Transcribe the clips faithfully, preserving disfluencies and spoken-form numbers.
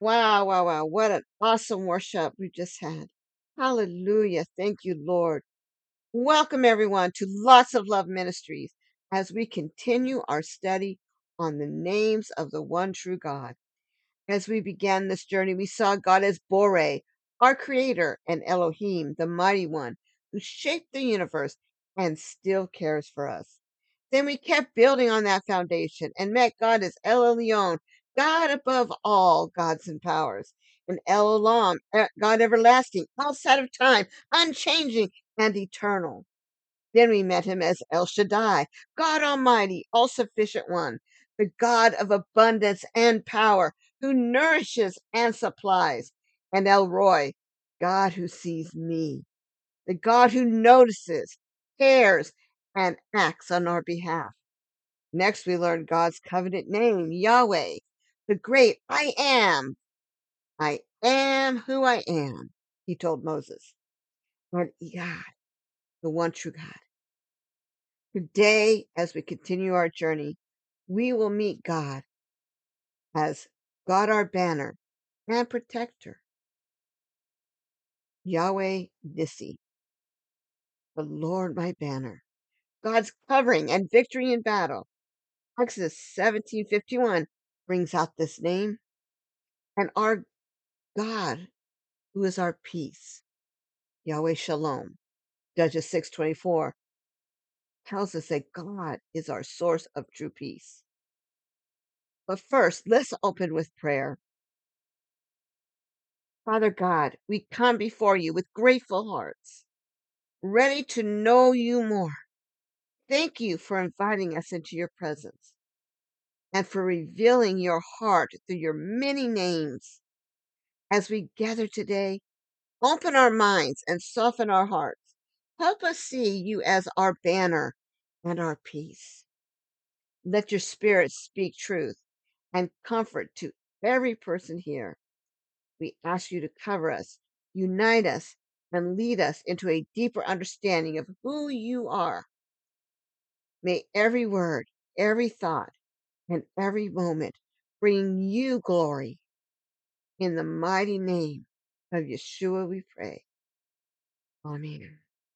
Wow, wow, wow. What an awesome worship we just had. Hallelujah. Thank you, Lord. Welcome, everyone, to Lots of Love Ministries as we continue our study on the names of the one true God. As we began this journey, we saw God as Bore, our creator, and Elohim, the mighty one who shaped the universe and still cares for us. Then we kept building on that foundation and met God as El Elyon, God above all gods and powers, and El Olam, eh, God everlasting, outside of time, unchanging and eternal. Then we met him as El Shaddai, God Almighty, all sufficient one, the God of abundance and power, who nourishes and supplies, and El Roy, God who sees me, the God who notices, cares, and acts on our behalf. Next, we learned God's covenant name, Yahweh, the great I am. I am who I am, he told Moses. And God, the one true God. Today, as we continue our journey, we will meet God as God our banner and protector, Yahweh Nissi, the Lord my banner, God's covering and victory in battle. Exodus seventeen fifty-one brings out this name, and our God, who is our peace, Yahweh Shalom. Judges six twenty-four tells us that God is our source of true peace. But first, let's open with prayer. Father God, we come before you with grateful hearts, ready to know you more. Thank you for inviting us into your presence and for revealing your heart through your many names. As we gather today, open our minds and soften our hearts. Help us see you as our banner and our peace. Let your spirit speak truth and comfort to every person here. We ask you to cover us, unite us, and lead us into a deeper understanding of who you are. May every word, every thought, and every moment bring you glory. In the mighty name of Yeshua we pray. Amen.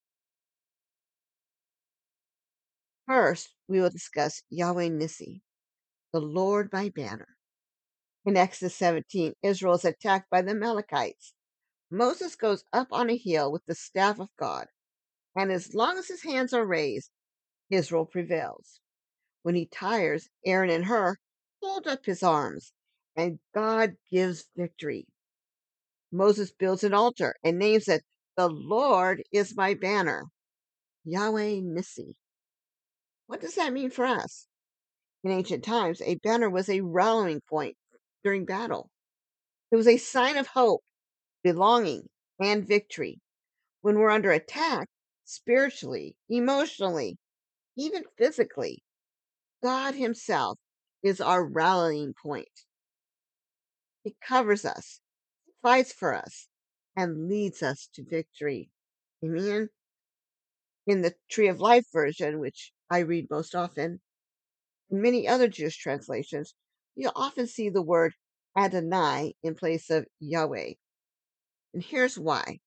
First, we will discuss Yahweh Nissi, the Lord my banner. In Exodus seventeen, Israel is attacked by the Amalekites. Moses goes up on a hill with the staff of God, and as long as his hands are raised, Israel prevails. When he tires, Aaron and Hur hold up his arms, and God gives victory. Moses builds an altar and names it, "The Lord is my banner," Yahweh Nissi. What does that mean for us? In ancient times, a banner was a rallying point during battle. It was a sign of hope, belonging, and victory. When we're under attack, spiritually, emotionally, even physically, God Himself is our rallying point. He covers us, fights for us, and leads us to victory. Amen. In the Tree of Life version, which I read most often, in many other Jewish translations, you'll often see the word Adonai in place of Yahweh. And here's why.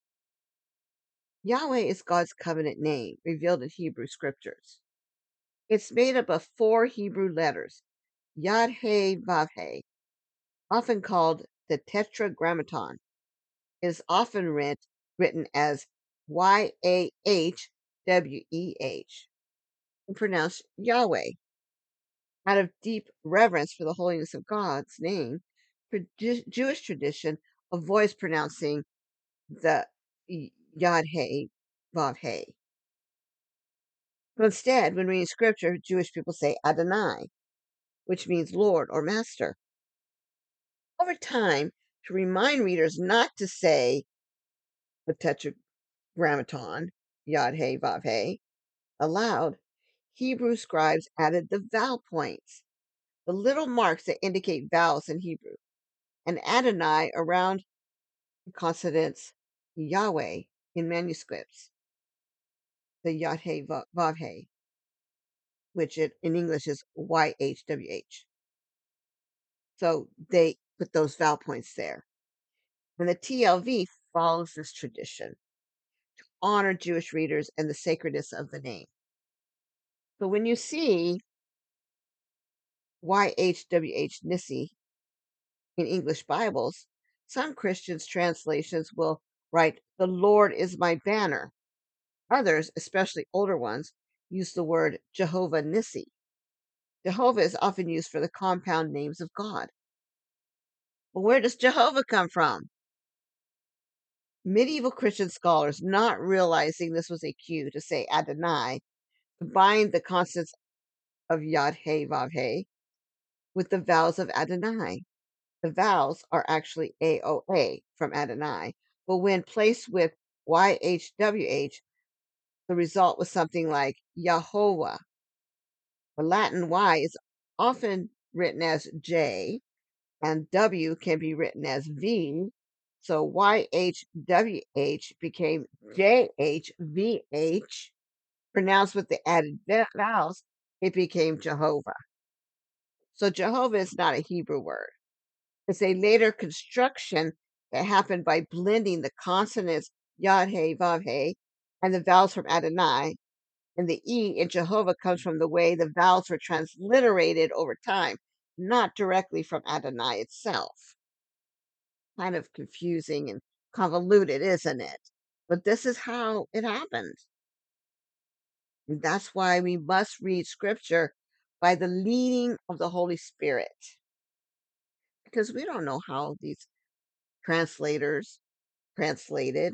Yahweh is God's covenant name revealed in Hebrew scriptures. It's made up of four Hebrew letters, Yad He Vav He, often called the Tetragrammaton. It is often read, written as Y A H W E H and pronounced Yahweh. Out of deep reverence for the holiness of God's name, Jewish tradition avoids pronouncing the Yad He Vav He. But instead, when reading scripture, Jewish people say Adonai, which means Lord or Master. Over time, to remind readers not to say the Tetragrammaton, Yad He Vav He, aloud, Hebrew scribes added the vowel points, the little marks that indicate vowels in Hebrew, and Adonai around the consonants Yahweh in manuscripts, the Yad He Vav He, which it, in English is Y H W H. So they put those vowel points there. And the T L V follows this tradition to honor Jewish readers and the sacredness of the name. So when you see Y H W H Nissi in English Bibles, some Christians' translations will write, "The Lord is my banner." Others, especially older ones, use the word Jehovah Nissi. Jehovah is often used for the compound names of God. But where does Jehovah come from? Medieval Christian scholars, not realizing this was a cue to say Adonai, combined the consonants of Yod He Vav He with the vowels of Adonai. The vowels are actually A O A from Adonai, but when placed with Y H W H, the result was something like Yahovah. The Latin Y is often written as J, and W can be written as V, so Y H W H became J H V H. Pronounced with the added vowels, it became Jehovah. So Jehovah is not a Hebrew word. It's a later construction that happened by blending the consonants Yod He Vav He and the vowels from Adonai. And the E in Jehovah comes from the way the vowels were transliterated over time, not directly from Adonai itself. Kind of confusing and convoluted, isn't it? But this is how it happened. And that's why we must read scripture by the leading of the Holy Spirit. Because we don't know how these translators translated.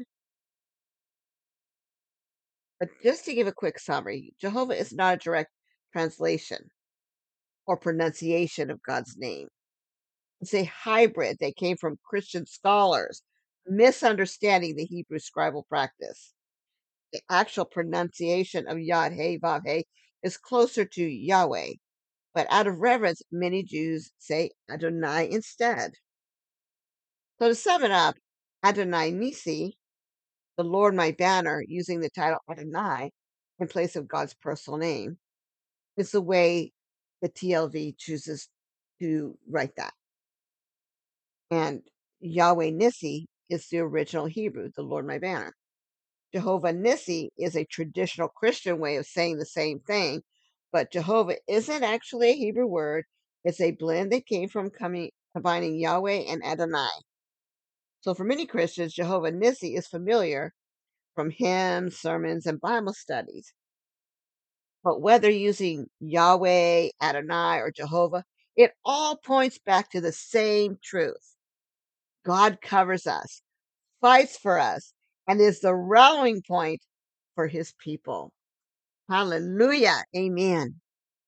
But just to give a quick summary, Jehovah is not a direct translation or pronunciation of God's name. It's a hybrid that came from Christian scholars misunderstanding the Hebrew scribal practice. The actual pronunciation of Yod He Vav He is closer to Yahweh, but out of reverence, many Jews say Adonai instead. So to sum it up, Adonai Nissi, the Lord my banner, using the title Adonai in place of God's personal name, is the way the T L V chooses to write that. And Yahweh Nissi is the original Hebrew, the Lord my banner. Jehovah Nissi is a traditional Christian way of saying the same thing, but Jehovah isn't actually a Hebrew word. It's a blend that came from coming, combining Yahweh and Adonai. So for many Christians, Jehovah Nissi is familiar from hymns, sermons, and Bible studies. But whether using Yahweh, Adonai, or Jehovah, it all points back to the same truth. God covers us, fights for us, and is the rallying point for his people. Hallelujah. Amen.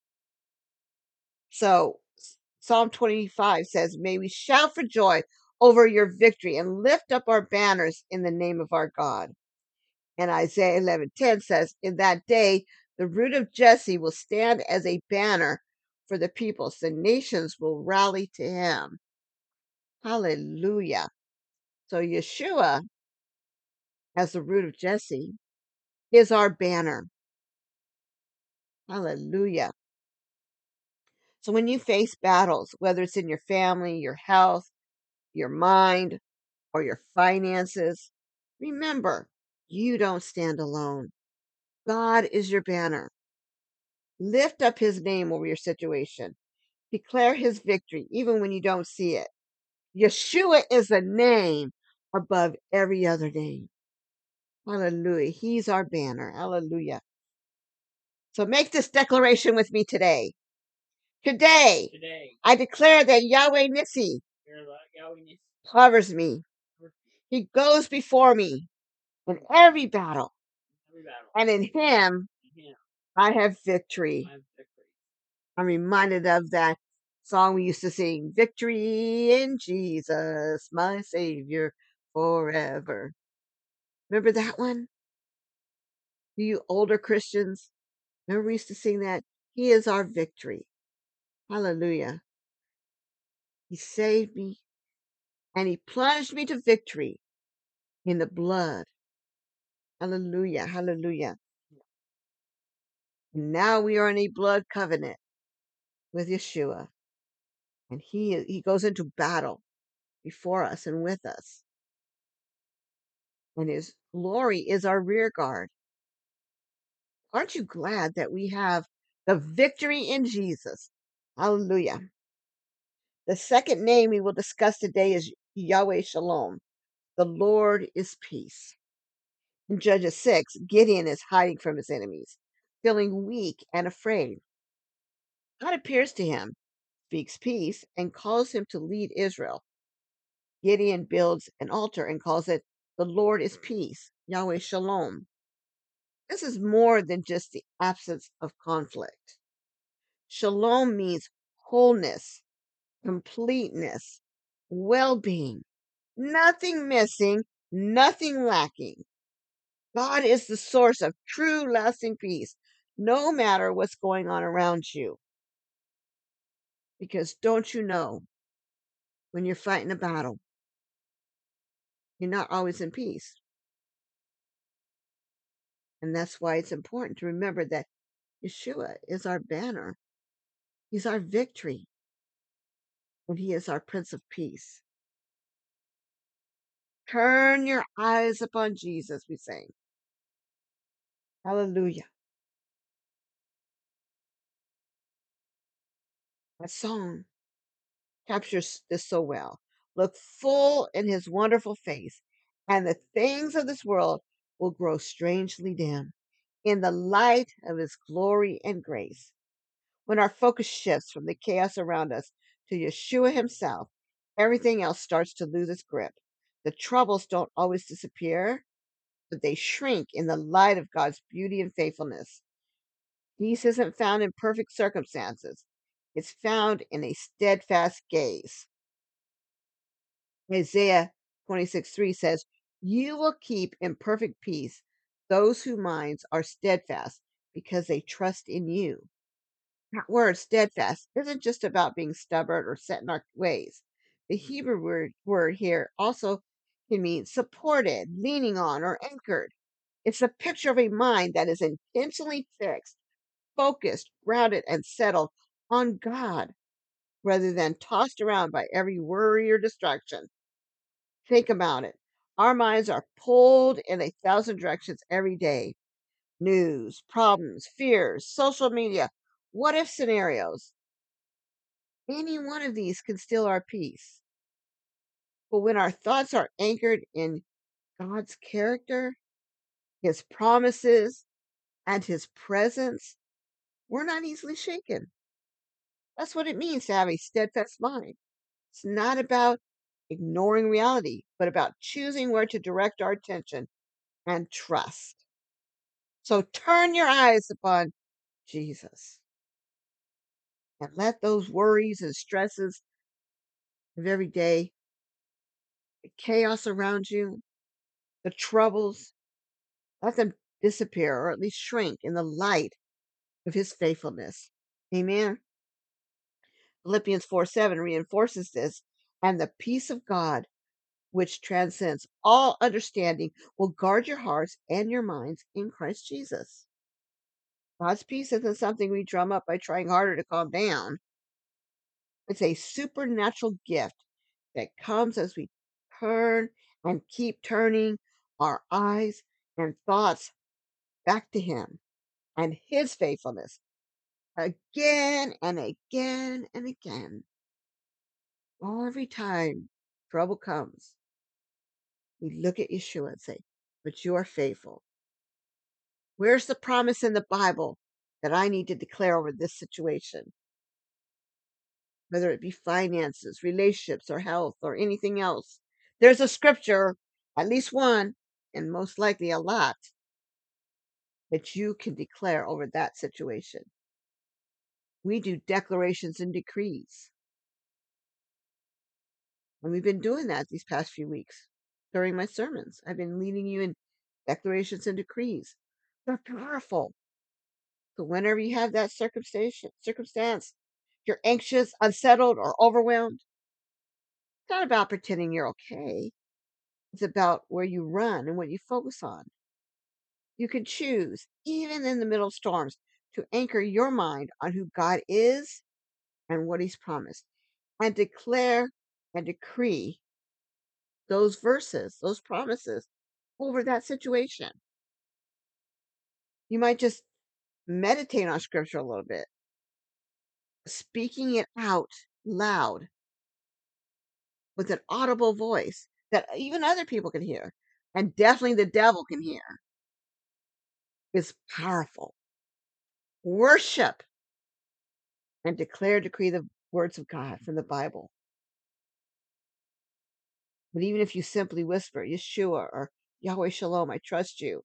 So Psalm twenty-five says, "May we shout for joy over your victory and lift up our banners in the name of our God." And Isaiah eleven ten says, "In that day, the root of Jesse will stand as a banner for the peoples. The nations will rally to him." Hallelujah. So Yeshua, as the root of Jesse, is our banner. Hallelujah. So when you face battles, whether it's in your family, your health, your mind, or your finances, remember, you don't stand alone. God is your banner. Lift up his name over your situation. Declare his victory even when you don't see it. Yeshua is a name above every other name. Hallelujah. He's our banner. Hallelujah. So make this declaration with me today. Today, Today, I declare that Yahweh Nissi Yahweh Nissi covers me. He goes before me in every battle, every battle, and in him in him I have victory. I have victory. I'm reminded of that song we used to sing, "Victory in Jesus, my Savior, forever." Remember that one? You older Christians, remember we used to sing that? He is our victory. Hallelujah. He saved me, and he plunged me to victory in the blood. Hallelujah. Hallelujah. And now we are in a blood covenant with Yeshua. And he he goes into battle before us and with us. And his glory is our rear guard. Aren't you glad that we have the victory in Jesus? Hallelujah. The second name we will discuss today is Yahweh Shalom. The Lord is peace. In Judges six, Gideon is hiding from his enemies, feeling weak and afraid. God appears to him, speaks peace, and calls him to lead Israel. Gideon builds an altar and calls it the Lord is peace, Yahweh Shalom. This is more than just the absence of conflict. Shalom means wholeness, completeness, well being, nothing missing, nothing lacking. God is the source of true, lasting peace, no matter what's going on around you. Because don't you know, when you're fighting a battle, you're not always in peace. And that's why it's important to remember that Yeshua is our banner, He's our victory, and He is our Prince of Peace. Turn your eyes upon Jesus, we sing. Hallelujah. That song captures this so well. Look full in his wonderful face, and the things of this world will grow strangely dim in the light of his glory and grace. When our focus shifts from the chaos around us to Yeshua himself, everything else starts to lose its grip. The troubles don't always disappear, but they shrink in the light of God's beauty and faithfulness. Peace isn't found in perfect circumstances. It's found in a steadfast gaze. Isaiah twenty-six three says, "You will keep in perfect peace those whose minds are steadfast because they trust in you." That word steadfast isn't just about being stubborn or set in our ways. The Hebrew word, word here also can mean supported, leaning on, or anchored. It's a picture of a mind that is intentionally fixed, focused, grounded, and settled on God rather than tossed around by every worry or distraction. Think about it. Our minds are pulled in a thousand directions every day. News, problems, fears, social media, what if scenarios. Any one of these can steal our peace. But when our thoughts are anchored in God's character, His promises, and His presence, we're not easily shaken. That's what it means to have a steadfast mind. It's not about ignoring reality, but about choosing where to direct our attention and trust. So turn your eyes upon Jesus and let those worries and stresses of every day, the chaos around you, the troubles, let them disappear or at least shrink in the light of his faithfulness. Amen. Philippians four seven reinforces this. And the peace of God, which transcends all understanding, will guard your hearts and your minds in Christ Jesus. God's peace isn't something we drum up by trying harder to calm down. It's a supernatural gift that comes as we turn and keep turning our eyes and thoughts back to Him and His faithfulness again and again and again. Every time trouble comes, we look at Yeshua and say, "But you are faithful." Where's the promise in the Bible that I need to declare over this situation? Whether it be finances, relationships, or health, or anything else. There's a scripture, at least one, and most likely a lot, that you can declare over that situation. We do declarations and decrees. And we've been doing that these past few weeks during my sermons. I've been leading you in declarations and decrees. They're powerful. So whenever you have that circumstance, circumstance, you're anxious, unsettled, or overwhelmed, it's not about pretending you're okay. It's about where you run and what you focus on. You can choose, even in the middle of storms, to anchor your mind on who God is and what He's promised, and declare and decree those verses, those promises over that situation. You might just meditate on scripture a little bit, speaking it out loud with an audible voice that even other people can hear, and definitely the devil can hear, is powerful. Worship and declare, decree the words of God from the Bible. But even if you simply whisper, Yeshua or Yahweh Shalom, I trust you,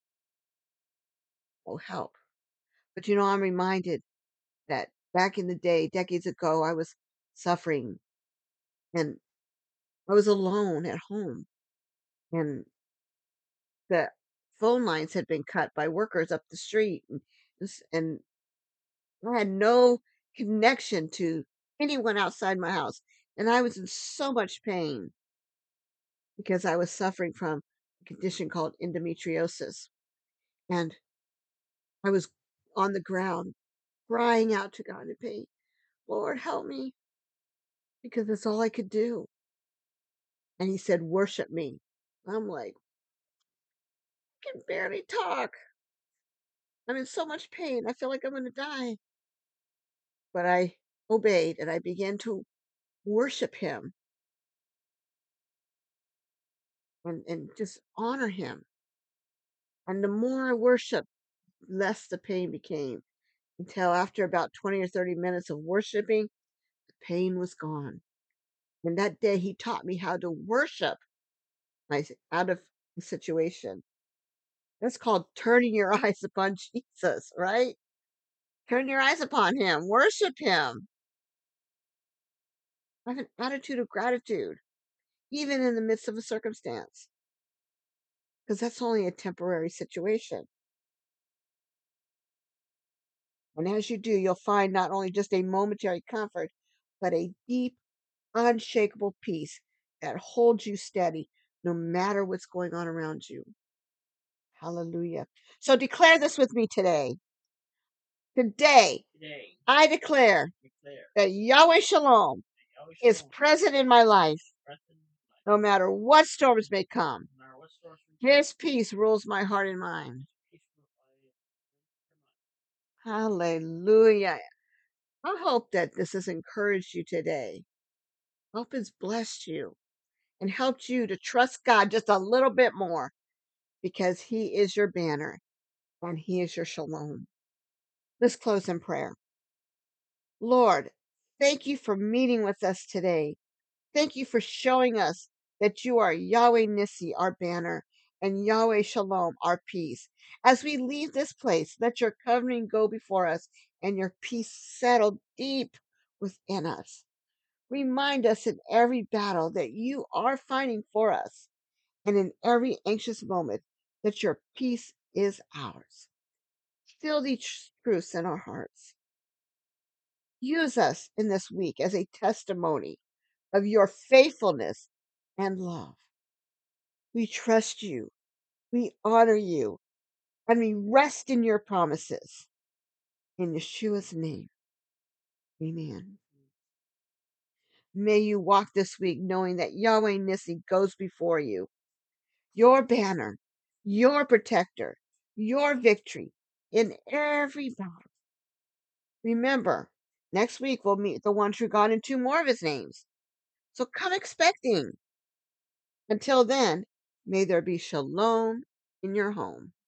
will help. But you know, I'm reminded that back in the day, decades ago, I was suffering and I was alone at home. And the phone lines had been cut by workers up the street. And, this- and I had no connection to anyone outside my house. And I was in so much pain because I was suffering from a condition called endometriosis. And I was on the ground crying out to God in pain, Lord, help me, because that's all I could do. And he said, worship me. I'm like, I can barely talk. I'm in so much pain. I feel like I'm going to die. But I obeyed and I began to worship him and, and just honor him. And the more I worshiped, less the pain became until after about twenty or thirty minutes of worshiping, the pain was gone. And that day he taught me how to worship my out of the situation. That's called turning your eyes upon Jesus, right? Turn your eyes upon him, worship him, have an attitude of gratitude, even in the midst of a circumstance, because that's only a temporary situation. And as you do, you'll find not only just a momentary comfort, but a deep, unshakable peace that holds you steady no matter what's going on around you. Hallelujah. So declare this with me today. Today, Today, I declare declare that Yahweh Shalom that Yahweh is Shalom present in my life, present in my no life. matter what storms may come. No matter what source we take, His peace rules my heart and mind. peaceful life. Hallelujah. I hope that this has encouraged you today. Hope it's blessed you and helped you to trust God just a little bit more because He is your banner and He is your shalom. Let's close in prayer. Lord, thank you for meeting with us today. Thank you for showing us that you are Yahweh Nissi, our banner, and Yahweh Shalom, our peace. As we leave this place, let your covering go before us and your peace settle deep within us. Remind us in every battle that you are fighting for us, and in every anxious moment that your peace is ours. Fill these truths in our hearts. Use us in this week as a testimony of your faithfulness and love. We trust you, we honor you, and we rest in your promises. In Yeshua's name, amen. May you walk this week knowing that Yahweh Nissi goes before you, your banner, your protector, your victory in every battle. Remember, next week we'll meet the one true God in two more of his names. So come expecting. Until then, may there be shalom in your home.